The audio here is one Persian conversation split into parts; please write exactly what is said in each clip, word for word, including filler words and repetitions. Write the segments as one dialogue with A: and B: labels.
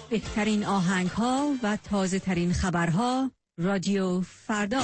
A: بهترین آهنگ ها و تازه ترین خبرها. رادیو فردا.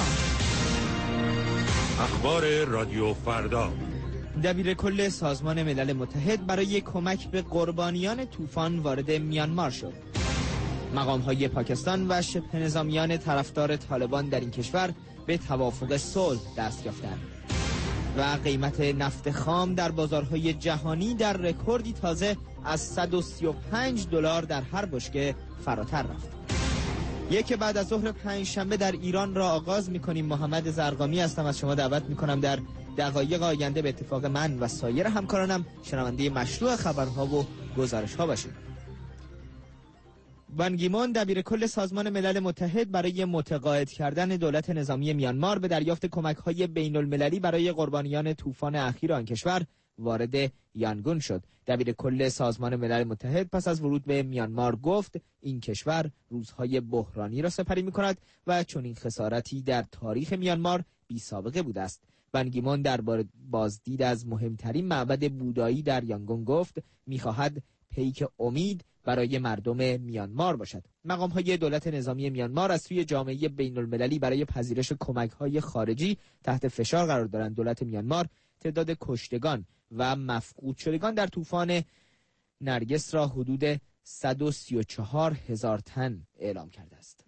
B: اخبار رادیو فردا.
C: دبیر کل سازمان ملل متحد برای کمک به قربانیان طوفان وارد میانمار شد. مقام‌های پاکستان و شبه نظامیان طرفدار طالبان در این کشور به توافق صلح دست یافتند. و قیمت نفت خام در بازارهای جهانی در رکوردی تازه از صد و سی و پنج دلار در هر بشکه فراتر رفت. یک بعد از ظهر پنجشنبه در ایران را آغاز می‌کنیم. محمد زرقامی هستم، از شما دعوت می‌کنم در دقایق آینده به اتفاق من و سایر همکارانم شنونده مشروع خبرها و گزارش‌ها باشید. بان کی مون دبیر کل سازمان ملل متحد برای متقاعد کردن دولت نظامی میانمار به دریافت کمک‌های بین‌المللی برای قربانیان طوفان اخیر آن کشور وارد یانگون شد. دبیر کل سازمان ملل متحد پس از ورود به میانمار گفت این کشور روزهای بحرانی را سپری می‌کند و چنین خسارتی در تاریخ میانمار بی سابقه بوده است. بان کی مون در بازدید از مهمترین معبد بودایی در یانگون گفت می‌خواهد پیک امید برای مردم میانمار باشد. مقام‌های دولت نظامی میانمار از سوی جامعه بین‌المللی برای پذیرش کمک‌های خارجی تحت فشار قرار دارند. دولت میانمار تعداد کشتگان و مفقود شدگان در طوفان نرگس را حدود صد و سی و چهار هزار تن اعلام کرده است.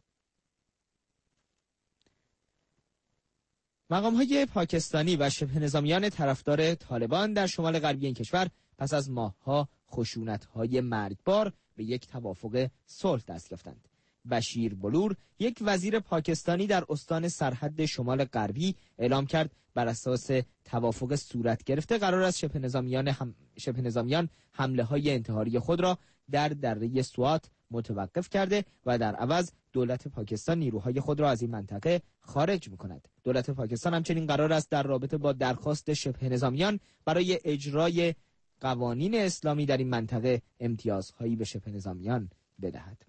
C: مقام‌های پاکستانی و شبه نظامیان طرفدار طالبان در شمال غربی این کشور پس از ماه‌ها خشونت‌های مرگبار به یک توافق صلح دست یافتند. بشیر بلور، یک وزیر پاکستانی در استان سرحد شمال غربی، اعلام کرد بر اساس توافق صورت گرفته قرار است شبه نظامیان هم... شبه نظامیان حمله‌های انتحاری خود را در دره سوات متوقف کرده و در عوض دولت پاکستان نیروهای خود را از این منطقه خارج می‌کند. دولت پاکستان همچنین قرار است در رابطه با درخواست شبه نظامیان برای اجرای قوانین اسلامی در این منطقه امتیازهایی به شبه نظامیان بدهد.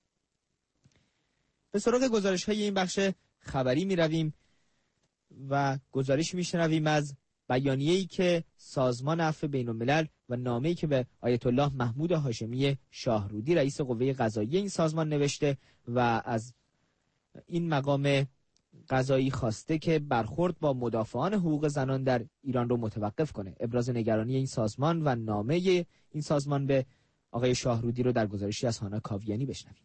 C: به سراغ گزارش‌های این بخش خبری می‌رویم و گزارش می‌شنویم از بیانیه‌ای که سازمان عفو بین‌الملل و نامه‌ای که به آیت الله محمود هاشمی شاهرودی رئیس قوه قضاییه این سازمان نوشته و از این مقام قضایی خواسته که برخورد با مدافعان حقوق زنان در ایران رو متوقف کنه. ابراز نگرانی این سازمان و نامه این سازمان به آقای شاهرودی رو در گزارشی از هانا کاویانی بشنویم.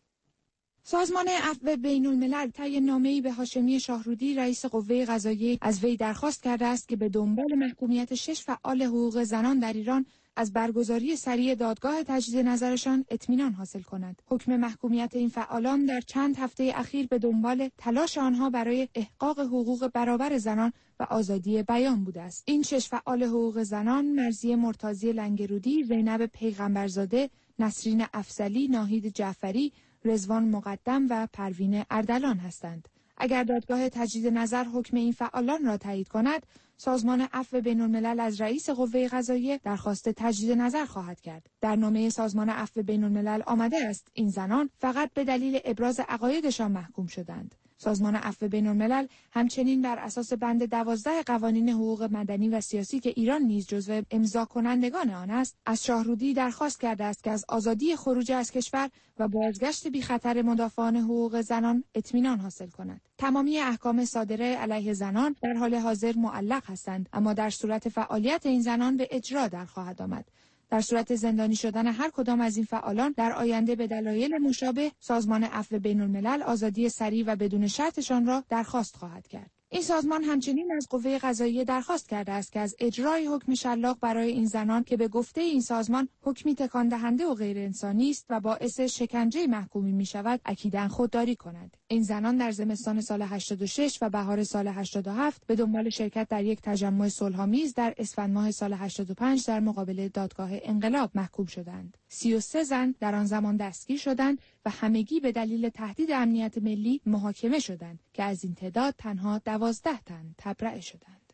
D: سازمان عفو بین‌الملل طی نامه‌ای به هاشمی شاهرودی رئیس قوه قضاییه از وی درخواست کرده است که به دنبال محکومیت شش فعال حقوق زنان در ایران از برگزاری سریع دادگاه تجدید نظرشان اطمینان حاصل کند. حکم محکومیت این فعالان در چند هفته اخیر به دنبال تلاش آنها برای احقاق حقوق برابر زنان و آزادی بیان بوده است. این شش فعال حقوق زنان مرضیه مرتضی لنگرودی، زینب پیغمبرزاده، نسرین افضلی، ناهید جعفری، رضوان مقدم و پروین اردلان هستند. اگر دادگاه تجدید نظر حکم این فعالان را تایید کند، سازمان عفو بین‌الملل از رئیس قوه قضاییه درخواست تجدید نظر خواهد کرد. در نامه سازمان عفو بین‌الملل آمده است این زنان فقط به دلیل ابراز عقایدشان محکوم شدند. سازمان عفو بین‌الملل همچنین بر اساس بند دوازده قوانین حقوق مدنی و سیاسی که ایران نیز جزو امضا کنندگان آن است، از شاهرودی درخواست کرده است که از آزادی خروج از کشور و بازگشت بی خطر مدافعان حقوق زنان اطمینان حاصل کند. تمامی احکام صادره علیه زنان در حال حاضر معلق هستند، اما در صورت فعالیت این زنان به اجرا در خواهد آمد. در صورت زندانی شدن هر کدام از این فعالان در آینده به دلایل مشابه، سازمان عفو بین‌الملل آزادی سریع و بدون شرطشان را درخواست خواهد کرد. این سازمان همچنین از قوه قضاییه درخواست کرده است که از اجرای حکم شلاق برای این زنان که به گفته این سازمان حکمی تکان دهنده و غیر انسانی است و باعث شکنجه محکومی می شود، اکیداً خودداری کند. این زنان در زمستان سال هشتاد و شش و بهار سال هشتاد و هفت به دنبال شرکت در یک تجمع صلح‌آمیز در اسفند ماه سال هشتاد و پنج در مقابل دادگاه انقلاب محکوم شدند. سی و سه زن در آن زمان دستگیر شدند و همگی به دلیل تهدید امنیت ملی محاکمه شدند که از این تعداد تنها دوازده تن تبرئه شدند.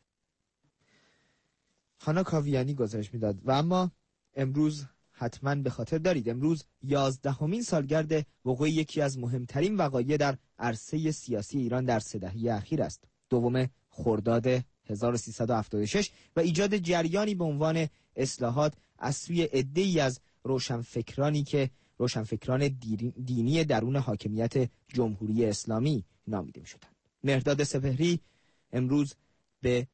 C: هانا کاویانی گزارش میداد. و اما امروز حتما به خاطر دارید امروز یازدهمین سالگرد وقوع یکی از مهمترین وقایع در عرصه سیاسی ایران در سه دهه اخیر است. دوم خرداد هزار و سیصد و هفتاد و شش و ایجاد جریانی به عنوان اصلاحات از سوی عده‌ای از روشنفکرانی که روشنفکران دینی درون حاکمیت جمهوری اسلامی نامیده می‌شدند. مهرداد سپهری امروز به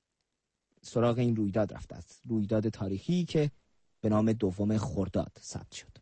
C: سراغ این رویداد رفته است، رویداد تاریخی که به نام دوم خرداد ثبت شد.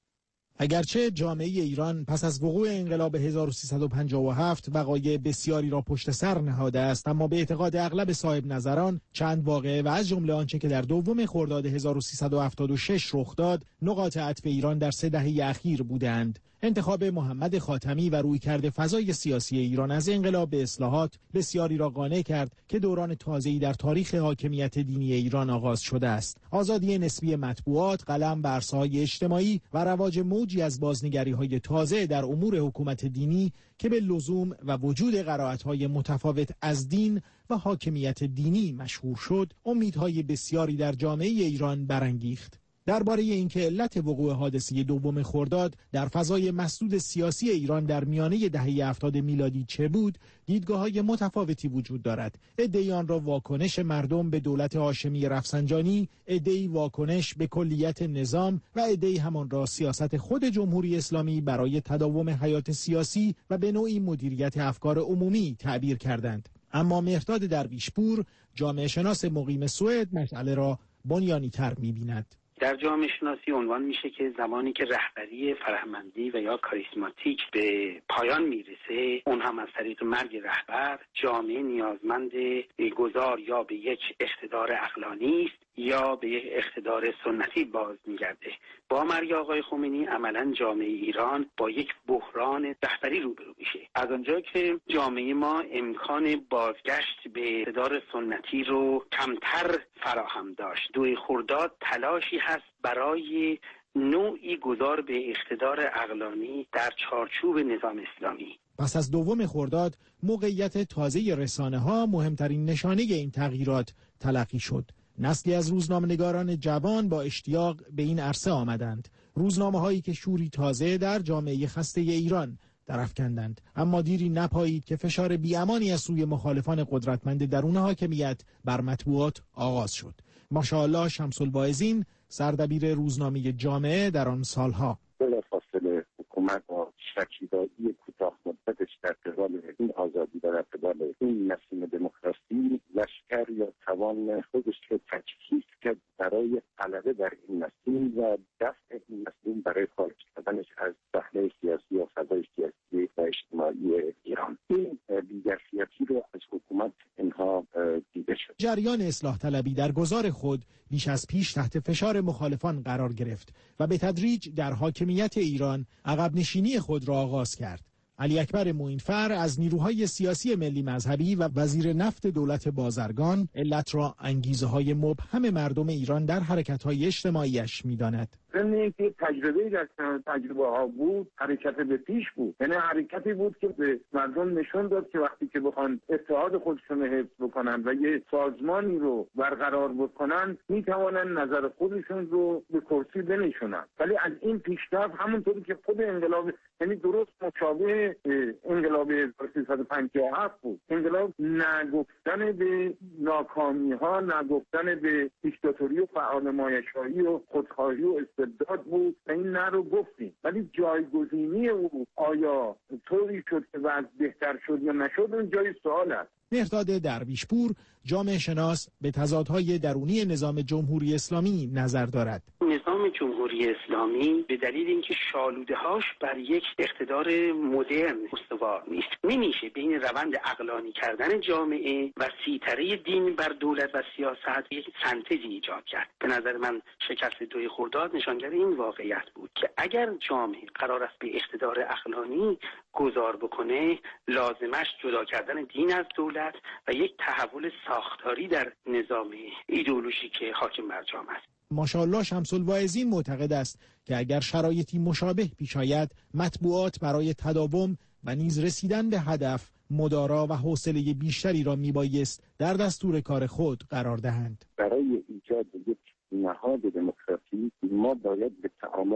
E: اگرچه جامعه ایران پس از وقوع انقلاب هزار و سیصد و پنجاه و هفت وقایع بسیاری را پشت سر نهاده است، اما به اعتقاد اغلب صاحب نظران چند واقعه و از جمله آنچه که در دوم خرداد هزار و سیصد و هفتاد و شش رخ داد نقاط عطف ایران در سه دهه اخیر بودند. انتخاب محمد خاتمی و رویکرد فضای سیاسی ایران از انقلاب به اصلاحات بسیاری را قانع کرد که دوران تازه‌ای در تاریخ حاکمیت دینی ایران آغاز شده است. آزادی نسبی مطبوعات، قلم بر عرصه‌های اجتماعی و رواج موجی از بازنگری‌های تازه در امور حکومت دینی که به لزوم و وجود قرائت‌های متفاوت از دین و حاکمیت دینی مشهور شد، امیدهای بسیاری در جامعه ایران برانگیخت. درباره اینکه علت وقوع حادثه دوم خرداد در فضای مسدود سیاسی ایران در میانه دهه هفتاد میلادی چه بود، دیدگاه‌های متفاوتی وجود دارد. عده‌ای آن را واکنش مردم به دولت هاشمی رفسنجانی، عده‌ای واکنش به کلیت نظام و عده‌ای همان را سیاست خود جمهوری اسلامی برای تداوم حیات سیاسی و به نوعی مدیریت افکار عمومی تعبیر کردند. اما مهرداد درویشپور، جامعه شناس مقیم سوئد، مسئله را بنیانی‌تر می‌بیند.
F: در جامعه شناسی عنوان میشه که زمانی که رهبری فرهمندی و یا کاریسماتیک به پایان میرسه، اون هم از طریق مرگ رهبر، جامعه نیازمند گذار یا به یک اقتدار عقلانی است یا به یک اقتدار سنتی باز میگرده. با مرگ آقای خمینی عملا جامعه ایران با یک بحران رهبری روبرو میشه. از آنجا که جامعه ما امکان بازگشت به اقتدار سنتی رو کمتر فراهم داشت، دوی خرداد تلاشی هست برای نوعی گذار به اقتدار عقلانی در چارچوب نظام اسلامی.
E: پس از دوم خرداد موقعیت تازه رسانه‌ها مهمترین نشانه این تغییرات تلقی شد. نسلی از روزنامه‌نگاران جوان با اشتیاق به این عرصه آمدند. روزنامه‌هایی که شوری تازه در جامعه خسته ایران درافکندند. اما دیری نپایید که فشار بی‌امانی از سوی مخالفان قدرتمند درون حاکمیت بر مطبوعات آغاز شد. ماشاءالله شمس الواعظین، سردبیر روزنامه جامعه در آن سالها،
G: بلافاصله حکومت با شکیبایی کوتاه مدتش در قبال این آزادی در قبال این نسیم دموکراسی لشکر یا توان خودش رو تجهیز کرد برای غلبه بر این نسیم و دفع این نسیم برای خارج کردنش از صحنه سیاسی و فضای سیاسی و اجتماعی ایران. این بی‌ظرفیتی رو از حکومت اینها دیده شد.
E: جریان اصلاح طلبی در گذار خود بیش از پیش تحت فشار مخالفان قرار گرفت و به تدریج در حاکمیت ایران عقب نشینی خود را آغاز کرد. علی اکبر معینفر از نیروهای سیاسی ملی مذهبی و وزیر نفت دولت بازرگان علت را انگیزه‌های مبهم مردم ایران در حرکت‌های اجتماعیش می‌داند.
H: این که تجربه در تجربه ها بود، حرکت به پیش بود، یعنی حرکتی بود که به مردم نشون داد که وقتی که بخوان اتحاد خودشون رو حفظ بکنن و یه سازمانی رو برقرار بکنن، میتوانن نظر خودشون رو به کرسی بنشونن. ولی از این پیشرفت همونطوری که خود انقلاب، یعنی درست مشابه انقلاب هزار و سیصد و پنجاه و هفت بود، انقلاب نگفتن به ناکامی ها، نگفتن به دیکتاتوری و فعال مایشایی و خودخواهی و استبداد بود و این نه رو گفتیم. ولی جایگزینی او آیا طوری شد که وضع بهتر شد یا نشد، اون جای سوال است.
E: مهرداد درویشپور، جامعه شناس، به تضادهای درونی نظام جمهوری اسلامی نظر دارد.
F: نظام جمهوری اسلامی به دلیل اینکه شالوده‌هاش بر یک اقتدار مدرن استوار نیست، نمیشه بین روند عقلانی کردن جامعه و سیطره دین بر دولت و سیاست یک سنتزی ایجاد کرد. به نظر من شکست دوی خرداد نشانگر این واقعیت بود که اگر جامعه قرار است به اقتدار عقلانی گذار بکنه، لازمش جدا کردن دین از دولت و یک تحول ساختاری در نظام ایدئولوژیک حاکم بر جامعه است.
E: ماشاءالله شمس الواعظین معتقد است که اگر شرایطی مشابه پیش آید، مطبوعات برای تداوم و نیز رسیدن به هدف مدارا و حوصله بیشتری را میبایست در دستور کار خود قرار دهند.
G: برای ایجاد یک نهاد دموکراسی ما باید به تعامل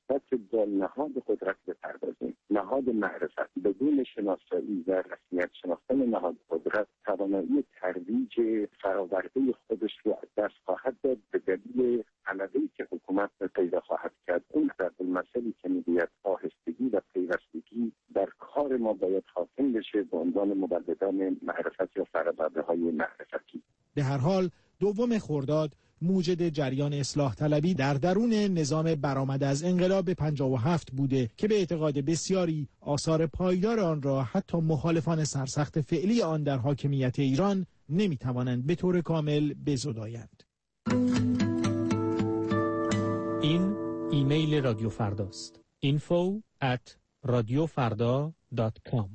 G: مثبت با نهاد قدرت بپردازیم. نهاد معرفت بدون شناسایی و رسمیت شناختن نهاد قدرت توانایی ترویج فراورده خودش رو از دست خواهد داد به دلیل عملی که حکومت پیدا خواهد کرد. اون ضرب المثلی که میگوید آهستگی و پیوستگی در کار ما باید حاکم بشه به عنوان مبلدان معرفت یا فراورده های معرفتی.
E: به هر حال دوم خرداد موجد جریان اصلاح طلبی در درون نظام برآمده از انقلاب پنجاه و هفت بوده که به اعتقاد بسیاری آثار پایدار آن را حتی مخالفان سرسخت فعلی آن در حاکمیت ایران نمیتوانند به طور کامل بزدایند.
I: این ایمیل رادیو فرداست. info at radiofarda dot com.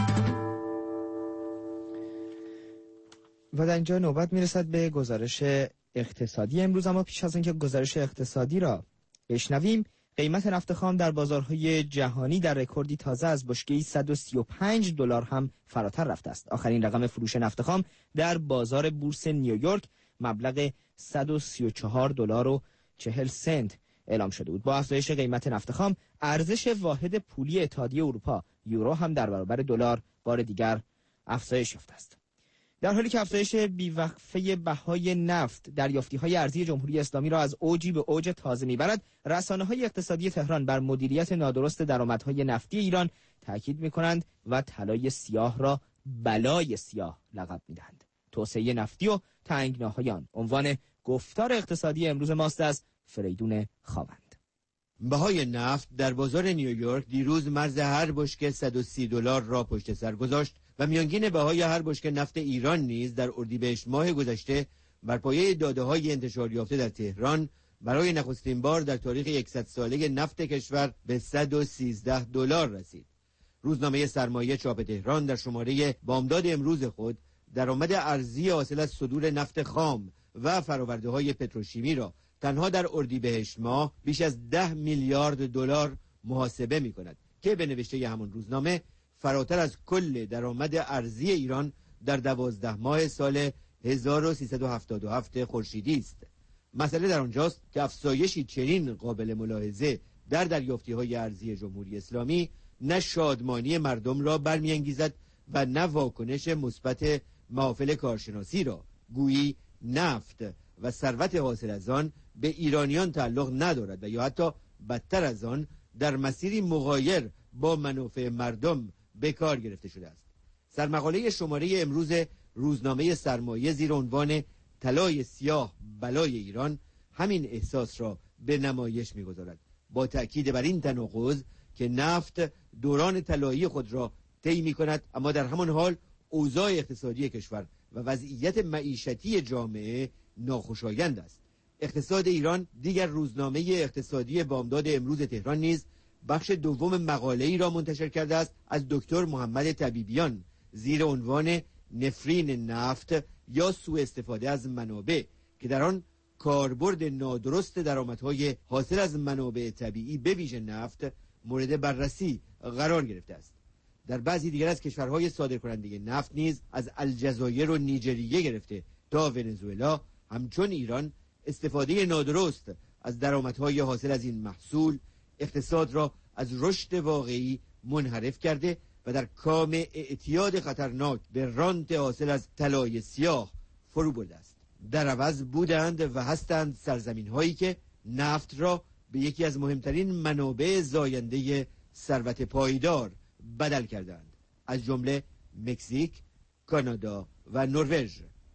C: و در اینجا نوبت میرسد به گزارش اقتصادی امروز، اما پیش از اینکه گزارش اقتصادی را بشنویم، قیمت نفت خام در بازارهای جهانی در رکوردی تازه از بشکه‌ای صد و سی و پنج دلار هم فراتر رفته است. آخرین رقم فروش نفت خام در بازار بورس نیویورک مبلغ صد و سی و چهار دلار و چهل سنت اعلام شده بود. با افزایش قیمت نفت خام، ارزش واحد پولی اتحادیه اروپا یورو هم در برابر دلار بار دیگر افزایش یافته است. در حالی که افزایش بیوقفه بهای نفت دریافتی‌های ارزی جمهوری اسلامی را از اوجی به اوج تازه می‌برد، رسانه‌های اقتصادی تهران بر مدیریت نادرست درآمدهای نفتی ایران تاکید می‌کنند و طلای سیاه را بلای سیاه لقب می‌دهند. توسعه نفتی و تنگناهای آن عنوان گفتار اقتصادی امروز ماست از فریدون خاوند.
J: بهای نفت در بازار نیویورک دیروز مرز هر بشکه صد و سی دلار را پشت سر گذاشت و میانگین بهای هر بشکه نفت ایران نیز در اردیبهشت ماه گذشته بر پایه داده‌های انتشار یافته در تهران برای نخستین بار در تاریخ صد ساله نفت کشور به صد و سیزده دلار رسید. روزنامه سرمایه چاپ تهران در شماره بامداد امروز خود درآمد ارزی حاصل از صدور نفت خام و فرآورده‌های پتروشیمی را تنها در اردیبهشت ماه بیش از ده میلیارد دلار محاسبه می‌کند که به نوشته همون روزنامه فراتر از کل درآمد ارزی ایران در دوازده ماه سال هزار و سیصد و هفتاد و هفت خورشیدی است. مسئله در آنجاست که افزایشی چنین قابل ملاحظه در دریافتی‌های ارزی جمهوری اسلامی نه شادمانی مردم را برمی‌انگیزد و نه واکنش مثبت محافل کارشناسی را، گویی نفت و ثروت حاصل از آن به ایرانیان تعلق ندارد و یا حتی بدتر از آن در مسیری مغایر با منافع مردم به کار گرفته شده است. سرمقاله شماره امروز روزنامه سرمایه زیر عنوان طلای سیاه بلای ایران همین احساس را به نمایش می‌گذارد، با تأکید بر این تناقض که نفت دوران طلایی خود را طی می‌کند اما در همان حال اوضاع اقتصادی کشور و وضعیت معیشتی جامعه ناخوشایند است. اقتصاد ایران دیگر روزنامه اقتصادی بامداد امروز تهران نیز بخش دوم مقاله‌ای را منتشر کرده است از دکتر محمد طبیبیان زیر عنوان نفرین نفت یا سوء استفاده از منابع که در آن کاربرد نادرست درآمدهای حاصل از منابع طبیعی به ویژه نفت مورد بررسی قرار گرفته است. در بعضی دیگر از کشورهای صادرکننده نفت نیز از الجزایر و نیجریه گرفته تا ونزوئلا همچون ایران استفاده نادرست از درآمدهای حاصل از این محصول اقتصاد را از رشد واقعی منحرف کرده و در کام اعتیاد خطرناک به رانت حاصل از طلای سیاه فرو برده است. در عوض بودند و هستند سرزمین هایی که نفت را به یکی از مهمترین منابع زاینده ثروت پایدار بدل کردند، از جمله مکزیک، کانادا و نروژ.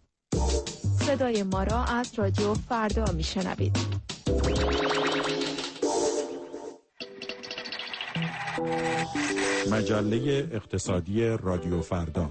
K: صدای ما را از رادیو فردا میشنوید.
B: مجله اقتصادی رادیو فردا.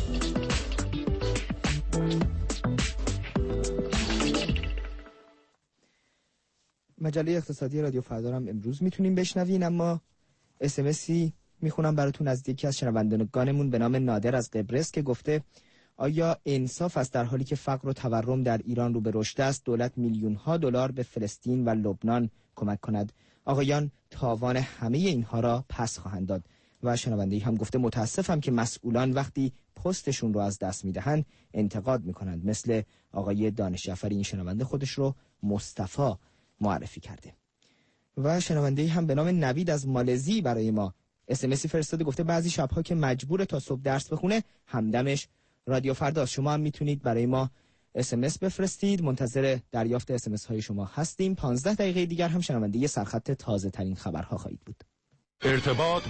C: مجله اقتصادی رادیو فردا هم امروز میتونیم بشنوین، اما اس ام اسی میخونم براتون از یکی از شنوندگانمون به نام نادر از قبرس که گفته آیا انصاف است در حالی که فقر و تورم در ایران رو به رشد است دولت میلیون ها دلار به فلسطین و لبنان کمک کند؟ آقایان تاوان همه اینها را پس خواهند داد. و شنونده‌ای هم گفته متاسفم که مسئولان وقتی پستشون رو از دست میدهند انتقاد میکنند، مثل آقای دانش جعفری. این شنونده خودش رو مصطفی معرفی کرده. و شنونده هم به نام نوید از مالزی برای ما اس ام اسی فرستاده، گفته بعضی شب‌ها که مجبور تا صبح درس بخونه همدمش رادیو فرداست. شما هم میتونید برای ما اس ام اس بفرستید. منتظر دریافت اس ام اس های شما هستیم. پانزده دقیقه دیگر هم شنونده سرخط تازه ترین خبرها خواهید بود.
B: ارتباط